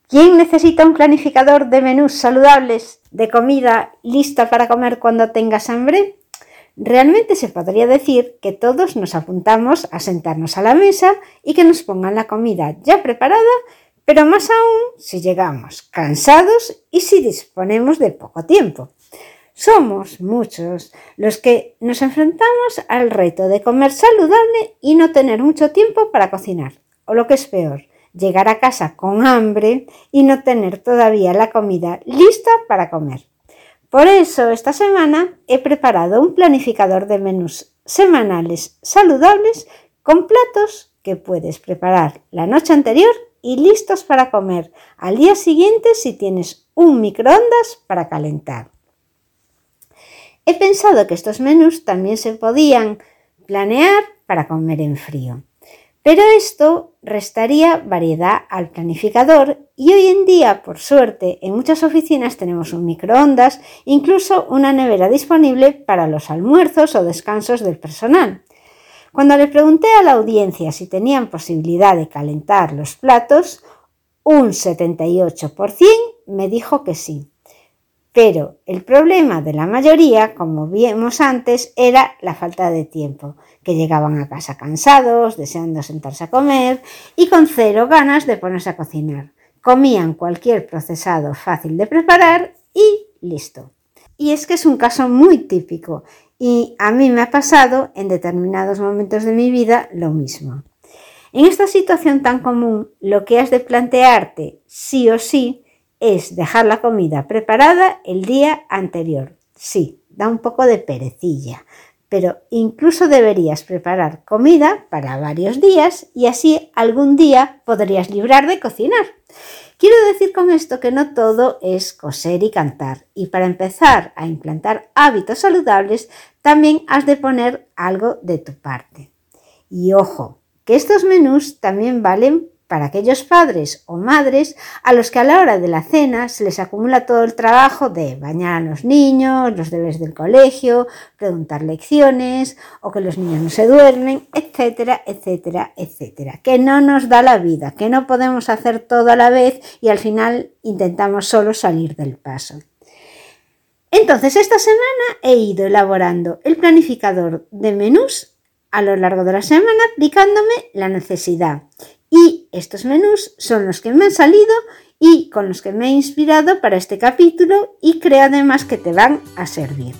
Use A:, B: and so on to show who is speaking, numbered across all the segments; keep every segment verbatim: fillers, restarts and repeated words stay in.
A: ¿Quién necesita un planificador de menús saludables, de comida lista para comer cuando tengas hambre? Realmente se podría decir que todos nos apuntamos a sentarnos a la mesa y que nos pongan la comida ya preparada, pero más aún si llegamos cansados y si disponemos de poco tiempo. Somos muchos los que nos enfrentamos al reto de comer saludable y no tener mucho tiempo para cocinar, o lo que es peor, llegar a casa con hambre y no tener todavía la comida lista para comer. Por eso, esta semana he preparado un planificador de menús semanales saludables con platos que puedes preparar la noche anterior y listos para comer al día siguiente si tienes un microondas para calentar. He pensado que estos menús también se podían planear para comer en frío. Pero esto restaría variedad al planificador y hoy en día, por suerte, en muchas oficinas tenemos un microondas, incluso una nevera disponible para los almuerzos o descansos del personal. Cuando le pregunté a la audiencia si tenían posibilidad de calentar los platos, un setenta y ocho por ciento me dijo que sí. Pero el problema de la mayoría, como vimos antes, era la falta de tiempo, que llegaban a casa cansados, deseando sentarse a comer y con cero ganas de ponerse a cocinar. Comían cualquier procesado fácil de preparar y listo. Y es que es un caso muy típico y a mí me ha pasado en determinados momentos de mi vida lo mismo. En esta situación tan común, lo que has de plantearte sí o sí es dejar la comida preparada el día anterior. Sí, da un poco de perecilla, pero incluso deberías preparar comida para varios días y así algún día podrías librar de cocinar. Quiero decir con esto que no todo es coser y cantar, y para empezar a implantar hábitos saludables también has de poner algo de tu parte. Y ojo, que estos menús también valen para aquellos padres o madres a los que a la hora de la cena se les acumula todo el trabajo de bañar a los niños, los deberes del colegio, preguntar lecciones o que los niños no se duermen, etcétera, etcétera, etcétera. Que no nos da la vida, que no podemos hacer todo a la vez y al final intentamos solo salir del paso. Entonces, esta semana he ido elaborando el planificador de menús a lo largo de la semana aplicándome la necesidad. Y estos menús son los que me han salido y con los que me he inspirado para este capítulo y creo además que te van a servir.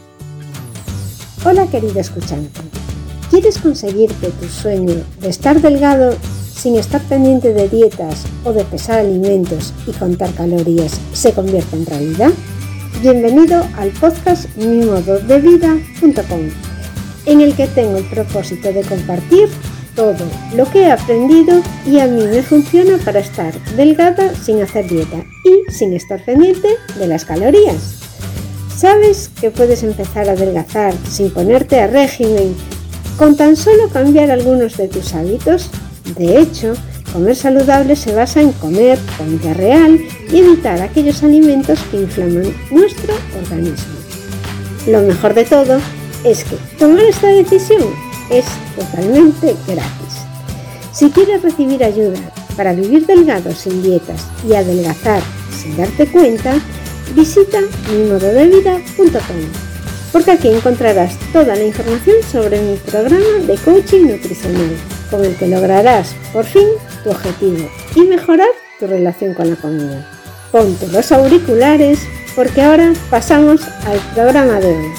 A: Hola querido escuchante, ¿quieres conseguir que tu sueño de estar delgado sin estar pendiente de dietas o de pesar alimentos y contar calorías se convierta en realidad? Bienvenido al podcast mi modo de vida punto com, en el que tengo el propósito de compartir todo lo que he aprendido y a mí me funciona para estar delgada sin hacer dieta y sin estar pendiente de las calorías. ¿Sabes que puedes empezar a adelgazar sin ponerte a régimen con tan solo cambiar algunos de tus hábitos? De hecho, comer saludable se basa en comer comida real y evitar aquellos alimentos que inflaman nuestro organismo. Lo mejor de todo es que tomar esta decisión es totalmente gratis. Si quieres recibir ayuda para vivir delgado sin dietas y adelgazar sin darte cuenta, visita mi modo de vida punto com, porque aquí encontrarás toda la información sobre mi programa de coaching nutricional, con el que lograrás por fin tu objetivo y mejorar tu relación con la comida. Ponte los auriculares porque ahora pasamos al programa de hoy.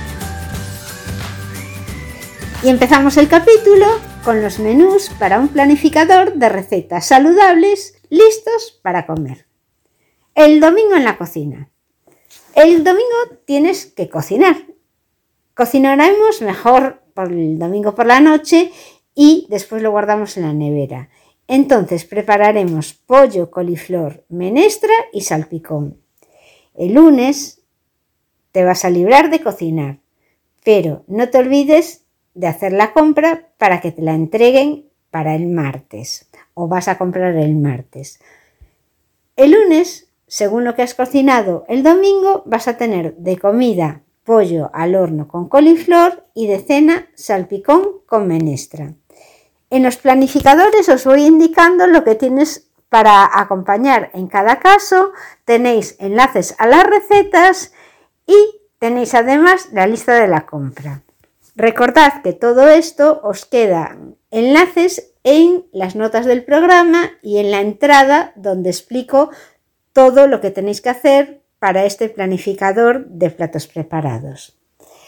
A: Y empezamos el capítulo con los menús para un planificador de recetas saludables listos para comer. El domingo en la cocina. El domingo tienes que cocinar. Cocinaremos mejor por el domingo por la noche y después lo guardamos en la nevera. Entonces prepararemos pollo, coliflor, menestra y salpicón. El lunes te vas a librar de cocinar, pero no te olvides de hacer la compra para que te la entreguen para el martes o vas a comprar el martes. El lunes, según lo que has cocinado el domingo, vas a tener de comida pollo al horno con coliflor y de cena salpicón con menestra. En los planificadores os voy indicando lo que tienes Para acompañar en cada caso tenéis enlaces a las recetas y tenéis además la lista de la compra. Recordad que todo esto os quedan enlaces en las notas del programa y en la entrada donde explico todo lo que tenéis que hacer para este planificador de platos preparados.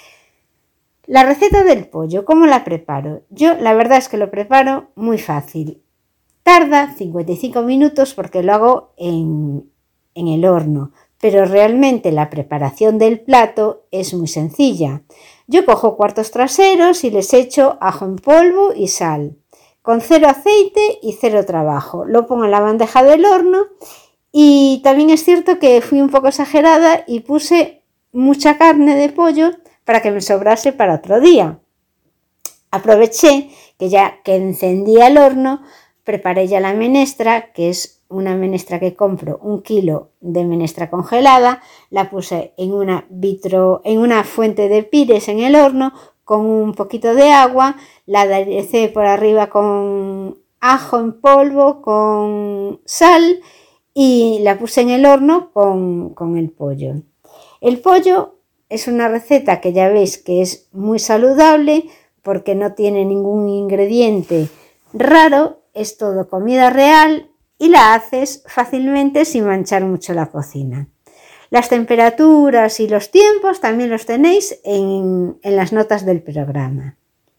A: La receta del pollo, ¿cómo la preparo? Yo la verdad es que lo preparo muy fácil. Tarda cincuenta y cinco minutos porque lo hago en, en el horno, pero realmente la preparación del plato es muy sencilla. Yo cojo cuartos traseros y les echo ajo en polvo y sal, con cero aceite y cero trabajo. Lo pongo en la bandeja del horno y también es cierto que fui un poco exagerada y puse mucha carne de pollo para que me sobrase para otro día. Aproveché que ya que encendía el horno, preparé ya la menestra, que es una menestra que compro, un kilo de menestra congelada, la puse en una vitro, en una fuente de pires en el horno con un poquito de agua, la aderecé por arriba con ajo en polvo, con sal y la puse en el horno con, con el pollo. El pollo es una receta que ya veis que es muy saludable porque no tiene ningún ingrediente raro, es todo comida real y la haces fácilmente sin manchar mucho la cocina. Las temperaturas y los tiempos también los tenéis en, en las notas del programa.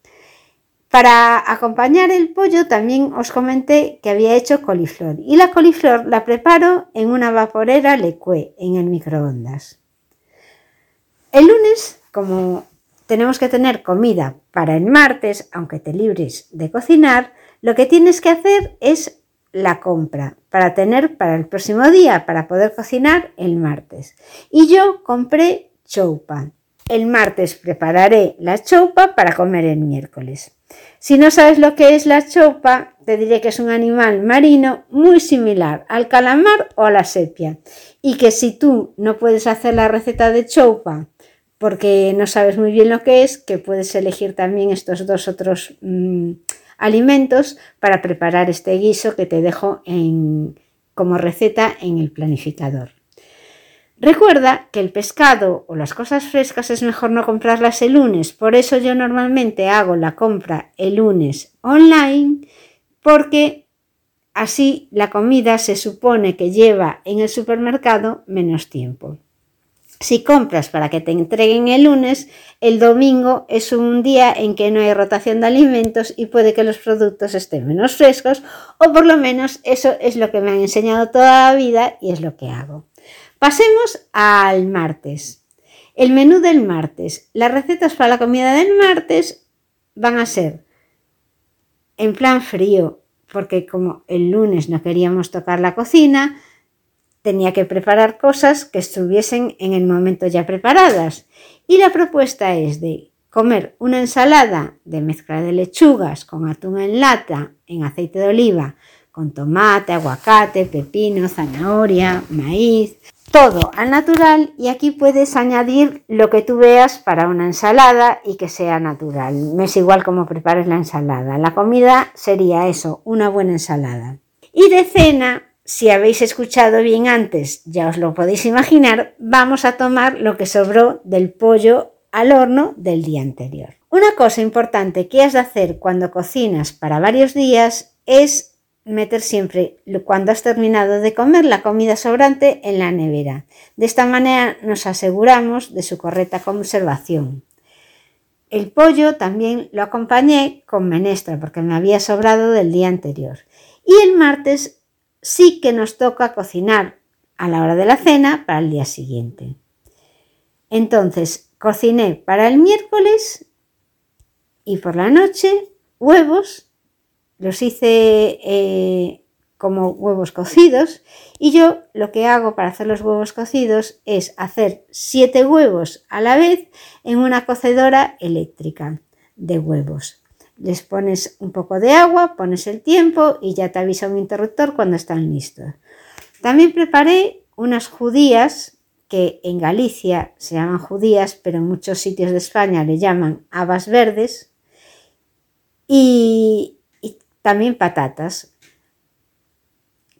A: Para acompañar el pollo también os comenté que había hecho coliflor y la coliflor la preparo en una vaporera Leque en el microondas. El lunes, como tenemos que tener comida para el martes, aunque te libres de cocinar, lo que tienes que hacer es la compra para tener para el próximo día, para poder cocinar el martes. Y yo compré choupa. El martes prepararé la choupa para comer el miércoles. Si no sabes lo que es la choupa, te diré que es un animal marino muy similar al calamar o a la sepia. Y que si tú no puedes hacer la receta de choupa porque no sabes muy bien lo que es, que puedes elegir también estos dos otros mmm, alimentos para preparar este guiso que te dejo en, como receta en el planificador. Recuerda que el pescado o las cosas frescas es mejor no comprarlas el lunes, por eso yo normalmente hago la compra el lunes online, porque así la comida se supone que lleva en el supermercado menos tiempo. Si compras para que te entreguen el lunes, el domingo es un día en que no hay rotación de alimentos y puede que los productos estén menos frescos, o por lo menos eso es lo que me han enseñado toda la vida y es lo que hago. Pasemos al martes. El menú del martes. Las recetas para la comida del martes van a ser en plan frío, porque como el lunes no queríamos tocar la cocina, tenía que preparar cosas que estuviesen en el momento ya preparadas. Y la propuesta es de comer una ensalada de mezcla de lechugas con atún en lata, en aceite de oliva, con tomate, aguacate, pepino, zanahoria, maíz, todo al natural, y aquí puedes añadir lo que tú veas para una ensalada y que sea natural. Me es igual cómo prepares la ensalada. La comida sería eso, una buena ensalada. Y de cena, si habéis escuchado bien antes, ya os lo podéis imaginar, vamos a tomar lo que sobró del pollo al horno del día anterior. Una cosa importante que has de hacer cuando cocinas para varios días es meter siempre, cuando has terminado de comer, la comida sobrante en la nevera. De esta manera nos aseguramos de su correcta conservación. El pollo también lo acompañé con menestra porque me había sobrado del día anterior. Y el martes sí que nos toca cocinar a la hora de la cena para el día siguiente. Entonces, cociné para el miércoles y por la noche huevos. Los hice eh, como huevos cocidos, y yo lo que hago para hacer los huevos cocidos es hacer siete huevos a la vez en una cocedora eléctrica de huevos. Les pones un poco de agua, pones el tiempo y ya te avisa un interruptor cuando están listos. También preparé unas judías, que en Galicia se llaman judías, pero en muchos sitios de España le llaman habas verdes, y también patatas.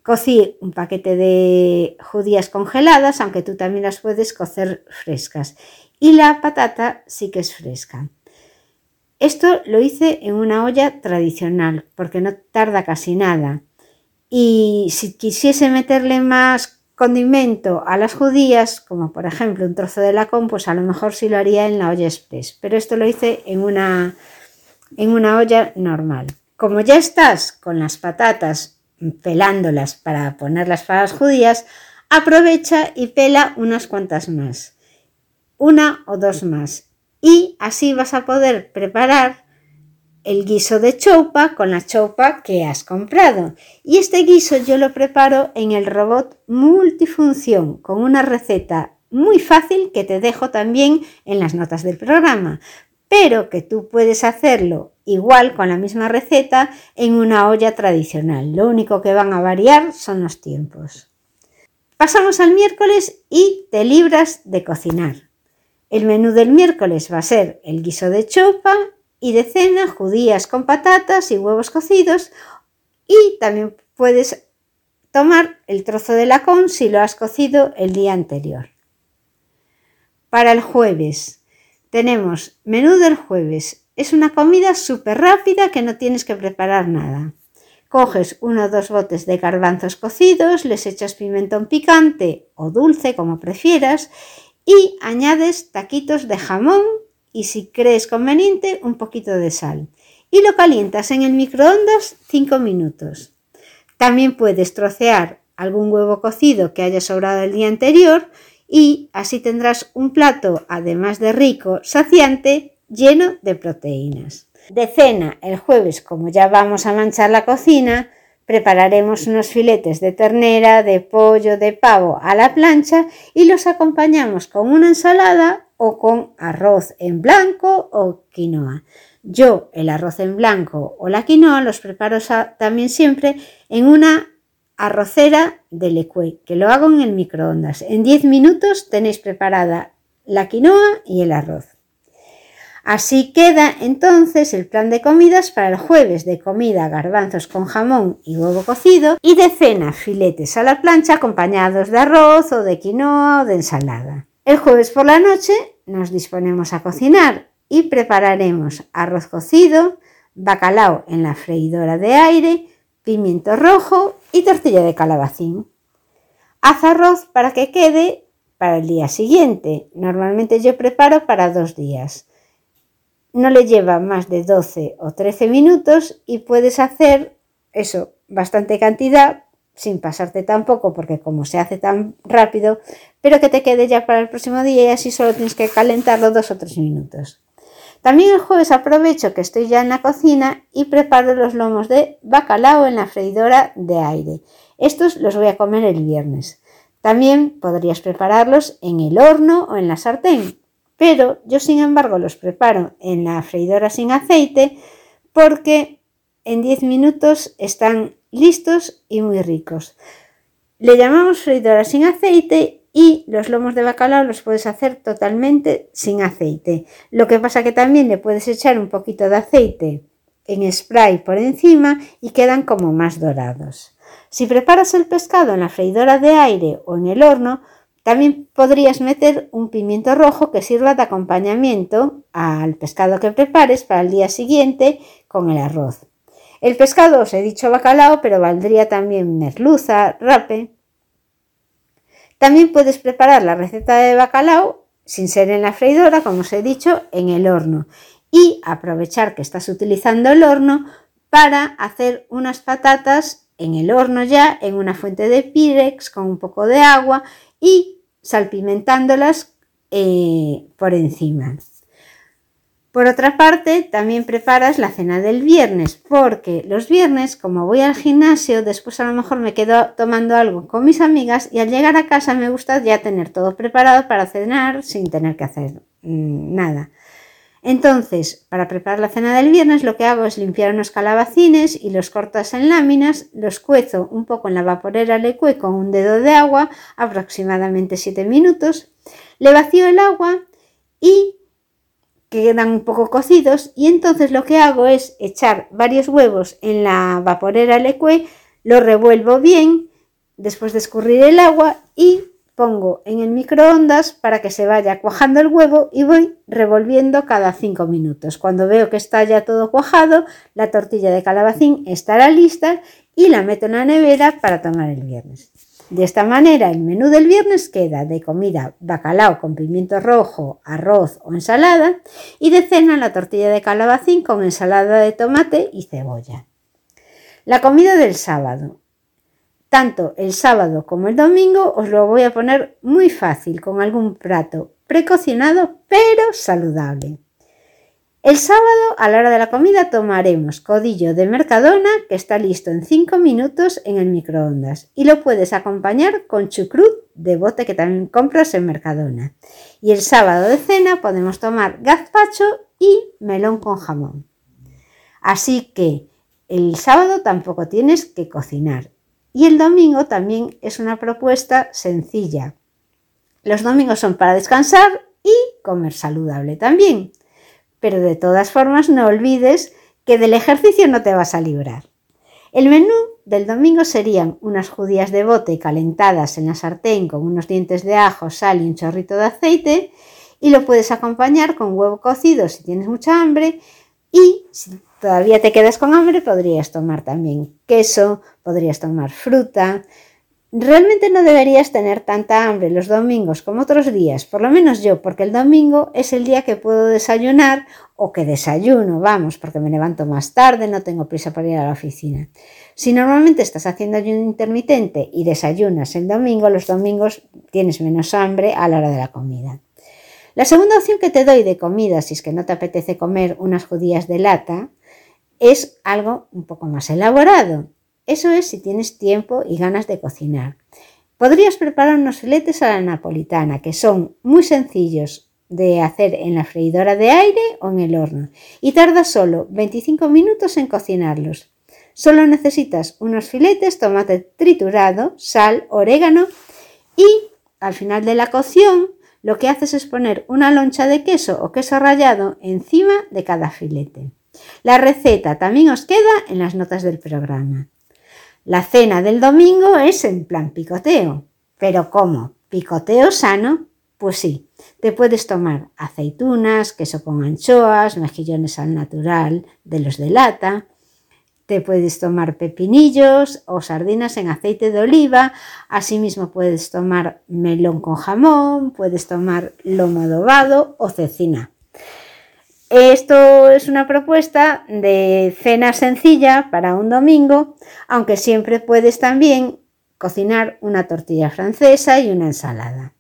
A: Cocí un paquete de judías congeladas, aunque tú también las puedes cocer frescas. Y la patata sí que es fresca. Esto lo hice en una olla tradicional, porque no tarda casi nada. Y si quisiese meterle más condimento a las judías, como por ejemplo un trozo de lacón, pues a lo mejor sí lo haría en la olla express. Pero esto lo hice en una, en una olla normal. Como ya estás con las patatas pelándolas para ponerlas para las judías, aprovecha y pela unas cuantas más, una o dos más, y así vas a poder preparar el guiso de choupa con la choupa que has comprado. Y este guiso yo lo preparo en el robot multifunción con una receta muy fácil que te dejo también en las notas del programa, pero que tú puedes hacerlo igual con la misma receta en una olla tradicional. Lo único que van a variar son los tiempos. Pasamos al miércoles y te libras de cocinar. El menú del miércoles va a ser el guiso de choupa y de cena judías con patatas y huevos cocidos, y también puedes tomar el trozo de lacón si lo has cocido el día anterior. Para el jueves tenemos menú del jueves. Es una comida súper rápida que no tienes que preparar nada. Coges uno o dos botes de garbanzos cocidos, les echas pimentón picante o dulce como prefieras y añades taquitos de jamón y, si crees conveniente, un poquito de sal. Y lo calientas en el microondas cinco minutos. También puedes trocear algún huevo cocido que haya sobrado el día anterior y así tendrás un plato, además de rico, saciante, lleno de proteínas. De cena, el jueves, como ya vamos a manchar la cocina, prepararemos unos filetes de ternera, de pollo, de pavo a la plancha y los acompañamos con una ensalada o con arroz en blanco o quinoa. Yo el arroz en blanco o la quinoa los preparo también siempre en una arrocera de Lecué, que lo hago en el microondas. En diez minutos tenéis preparada la quinoa y el arroz. Así queda entonces el plan de comidas para el jueves: de comida garbanzos con jamón y huevo cocido, y de cena filetes a la plancha acompañados de arroz o de quinoa o de ensalada. El jueves por la noche nos disponemos a cocinar y prepararemos arroz cocido, bacalao en la freidora de aire, pimiento rojo y tortilla de calabacín. Haz arroz para que quede para el día siguiente. Normalmente yo preparo para dos días. No le lleva más de doce o trece minutos y puedes hacer eso, bastante cantidad, sin pasarte tampoco, porque como se hace tan rápido, pero que te quede ya para el próximo día y así solo tienes que calentarlo dos o tres minutos. También el jueves aprovecho que estoy ya en la cocina y preparo los lomos de bacalao en la freidora de aire. Estos los voy a comer el viernes. También podrías prepararlos en el horno o en la sartén, pero yo sin embargo los preparo en la freidora sin aceite porque en diez minutos están listos y muy ricos. Le llamamos freidora sin aceite y los lomos de bacalao los puedes hacer totalmente sin aceite. Lo que pasa que también le puedes echar un poquito de aceite en spray por encima y quedan como más dorados. Si preparas el pescado en la freidora de aire o en el horno, también podrías meter un pimiento rojo que sirva de acompañamiento al pescado que prepares para el día siguiente con el arroz. El pescado os he dicho bacalao, pero valdría también merluza, rape. También puedes preparar la receta de bacalao sin ser en la freidora, como os he dicho, en el horno, y aprovechar que estás utilizando el horno para hacer unas patatas en el horno ya, en una fuente de Pyrex con un poco de agua y salpimentándolas eh, por encima. Por otra parte, también preparas la cena del viernes, porque los viernes, como voy al gimnasio, después a lo mejor me quedo tomando algo con mis amigas y al llegar a casa me gusta ya tener todo preparado para cenar sin tener que hacer mmm, nada. Entonces, para preparar la cena del viernes, lo que hago es limpiar unos calabacines y los cortas en láminas, los cuezo un poco en la vaporera Lecué con un dedo de agua, aproximadamente siete minutos, le vacío el agua y quedan un poco cocidos, y entonces lo que hago es echar varios huevos en la vaporera Lecué, lo revuelvo bien después de escurrir el agua, y pongo en el microondas para que se vaya cuajando el huevo y voy revolviendo cada cinco minutos. Cuando veo que está ya todo cuajado, la tortilla de calabacín estará lista y la meto en la nevera para tomar el viernes. De esta manera, el menú del viernes queda de comida bacalao con pimiento rojo, arroz o ensalada, y de cena la tortilla de calabacín con ensalada de tomate y cebolla. La comida del sábado. Tanto el sábado como el domingo os lo voy a poner muy fácil con algún plato precocinado pero saludable. El sábado a la hora de la comida tomaremos codillo de Mercadona, que está listo en cinco minutos en el microondas, y lo puedes acompañar con chucrut de bote que también compras en Mercadona. Y el sábado de cena podemos tomar gazpacho y melón con jamón. Así que el sábado tampoco tienes que cocinar. Y el domingo también es una propuesta sencilla. Los domingos son para descansar y comer saludable también. Pero de todas formas no olvides que del ejercicio no te vas a librar. El menú del domingo serían unas judías de bote calentadas en la sartén con unos dientes de ajo, sal y un chorrito de aceite, y lo puedes acompañar con huevo cocido si tienes mucha hambre, y si todavía te quedas con hambre podrías tomar también queso, podrías tomar fruta. Realmente no deberías tener tanta hambre los domingos como otros días, por lo menos yo, porque el domingo es el día que puedo desayunar, o que desayuno, vamos, porque me levanto más tarde, no tengo prisa para ir a la oficina. Si normalmente estás haciendo ayuno intermitente y desayunas el domingo, los domingos tienes menos hambre a la hora de la comida. La segunda opción que te doy de comida, si es que no te apetece comer unas judías de lata, es algo un poco más elaborado. Eso es si tienes tiempo y ganas de cocinar. Podrías preparar unos filetes a la napolitana, que son muy sencillos de hacer en la freidora de aire o en el horno, y tarda solo veinticinco minutos en cocinarlos. Solo necesitas unos filetes, tomate triturado, sal, orégano, y al final de la cocción lo que haces es poner una loncha de queso o queso rallado encima de cada filete. La receta también os queda en las notas del programa. La cena del domingo es en plan picoteo. ¿Pero cómo? ¿Picoteo sano? Pues sí, te puedes tomar aceitunas, queso con anchoas, mejillones al natural de los de lata. Te puedes tomar pepinillos o sardinas en aceite de oliva. Asimismo puedes tomar melón con jamón, puedes tomar lomo adobado o cecina. Esto es una propuesta de cena sencilla para un domingo, aunque siempre puedes también cocinar una tortilla francesa y una ensalada.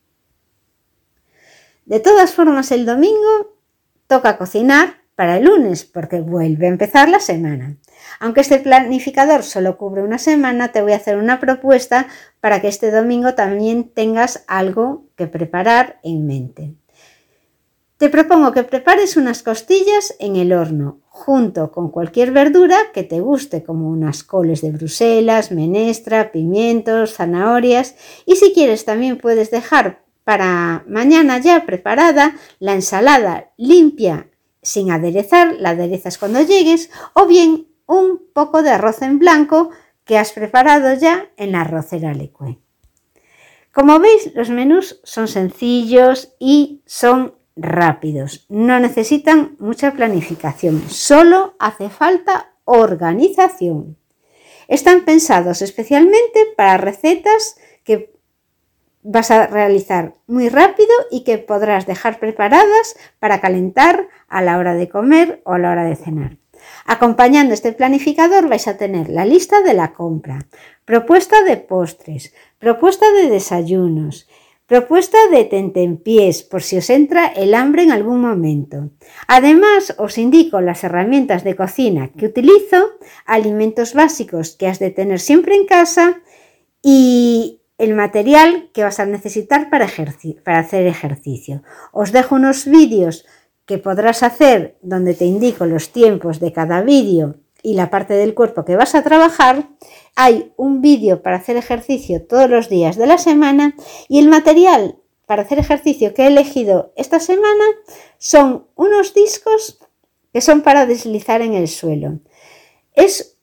A: De todas formas, el domingo toca cocinar para el lunes, porque vuelve a empezar la semana. Aunque este planificador solo cubre una semana, te voy a hacer una propuesta para que este domingo también tengas algo que preparar en mente. Te propongo que prepares unas costillas en el horno, junto con cualquier verdura que te guste, como unas coles de Bruselas, menestra, pimientos, zanahorias, y si quieres también puedes dejar para mañana ya preparada la ensalada limpia sin aderezar, la aderezas cuando llegues, o bien un poco de arroz en blanco que has preparado ya en la arrocera Lecue. Como veis, los menús son sencillos y son rápidos, no necesitan mucha planificación, solo hace falta organización. Están pensados especialmente para recetas que vas a realizar muy rápido y que podrás dejar preparadas para calentar a la hora de comer o a la hora de cenar. Acompañando este planificador vais a tener la lista de la compra, propuesta de postres, propuesta de desayunos, propuesta de tentempiés por si os entra el hambre en algún momento. Además, os indico las herramientas de cocina que utilizo, alimentos básicos que has de tener siempre en casa y el material que vas a necesitar para, ejerci- para hacer ejercicio. Os dejo unos vídeos que podrás hacer donde te indico los tiempos de cada vídeo y la parte del cuerpo que vas a trabajar. Hay un vídeo para hacer ejercicio todos los días de la semana y el material para hacer ejercicio que he elegido esta semana son unos discos que son para deslizar en el suelo. Es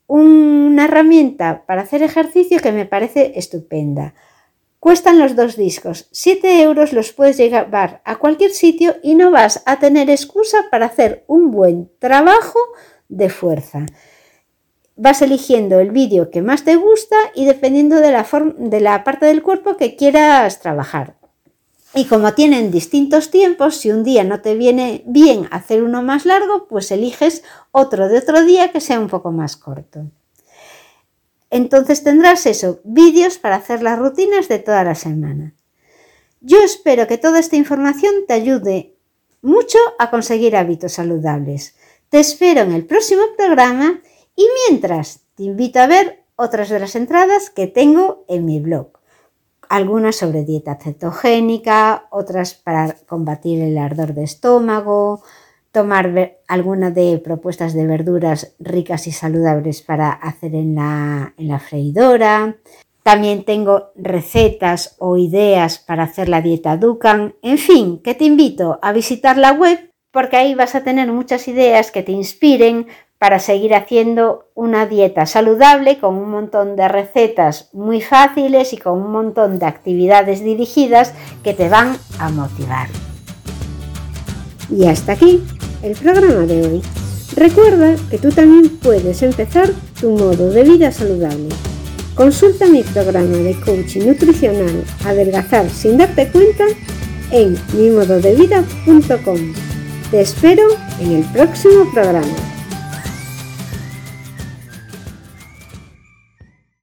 A: una herramienta para hacer ejercicio que me parece estupenda. Cuestan los dos discos, siete euros, los puedes llevar a cualquier sitio y no vas a tener excusa para hacer un buen trabajo de fuerza. Vas eligiendo el vídeo que más te gusta y dependiendo de la, forma, de la parte del cuerpo que quieras trabajar. Y como tienen distintos tiempos, si un día no te viene bien hacer uno más largo, pues eliges otro de otro día que sea un poco más corto. Entonces tendrás eso, vídeos para hacer las rutinas de toda la semana. Yo espero que toda esta información te ayude mucho a conseguir hábitos saludables. Te espero en el próximo programa y mientras te invito a ver otras de las entradas que tengo en mi blog. Algunas sobre dieta cetogénica, otras para combatir el ardor de estómago, tomar algunas de propuestas de verduras ricas y saludables para hacer en la, en la freidora. También tengo recetas o ideas para hacer la dieta Dukan. En fin, que te invito a visitar la web porque ahí vas a tener muchas ideas que te inspiren para seguir haciendo una dieta saludable con un montón de recetas muy fáciles y con un montón de actividades dirigidas que te van a motivar. Y hasta aquí el programa de hoy. Recuerda que tú también puedes empezar tu modo de vida saludable. Consulta mi programa de coaching nutricional Adelgazar sin darte cuenta en mi modo de vida punto com. Te espero en el próximo programa.